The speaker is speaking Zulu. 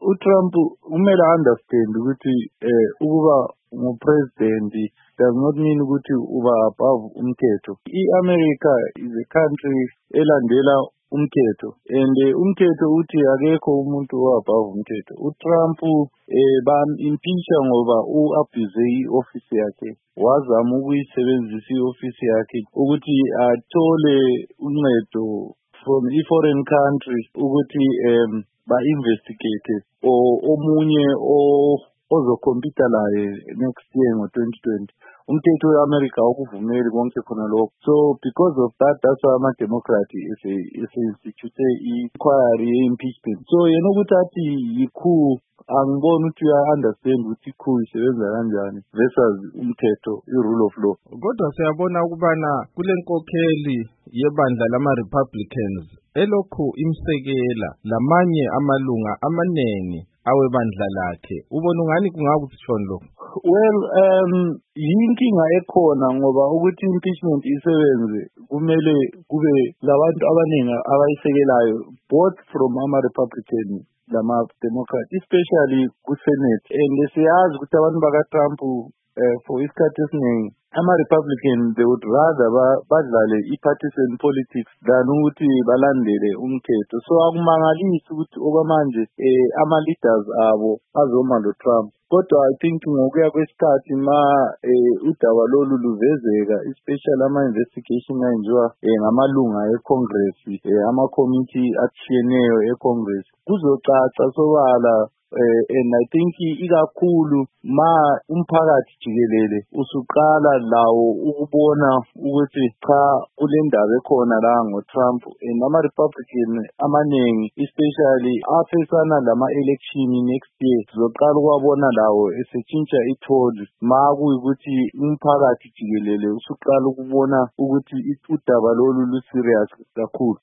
uTrump kumele understand ukuthi ukuba ngu-president does not mean ukuthi uba above umthetho. I-America is a country elandela umthetho and umthetho uthi akekho umuntu above umthetho. uTrump bam-impeacha ngoba u-abuse i-office yakhe, wazama ukuyisebenzisa i-office yakhe ukuthi athole uncedo from i-foreign country ukuthi ba-investigate omunye ozokhompyutha laye next year ngo-2020. Umthetho we-America awukuvumeli konke khona lokho. So because of that, that's why ama-Democrat institute i-inquiry ye-impeachment. So yena ukuthi athi yi-coup, angiboni ukuthi uya-understand ukuthi i-coup isebenza kanjani versus umthetho, i-rule of law. Kodwa siyabona ukubana kule nkokheli yebandla lama-Republicans elokhu imsekela lamanye amalunga amanengi awebandla lakhe, ubona ungani kungakuthishoni lokho? Well, yinkinga ekhona ngoba ukuthi impeachment isebenze kumele kube labantu abaningi abayisekelayo, both from ama-Republican lama-Democrat, especially ku-Senate. And siyazi ukuthi abantu baka-Trump for isikhathi esiningi ama-Republican they would rather badlale i-partisan politics than ukuthi balandele umthetho. So akumangalisi ukuthi okwamanje ama-leaders abo azoma lo-Trump. Kodwa I think ngokuya kwesikhathi udaba lolu luvezeka, especially ama-investigation ayenziwa ngamalunga e-Congress, ama-committee atshiyeneyo e-Congress, kuzocaca sobala. And I think ikakhulu umphakathi jikelele usuqala lawo ukubona ukuthi cha kule ndaba ekhona la ngo-Trump and ama-Republican amanengi especially afesana lama-election next year zoqala ukwabona lawo esetshintsha itholi kuyikuthi umphakathi jikelele usuqala ukubona ukuthi udaba lolu lu-serious kakhulu.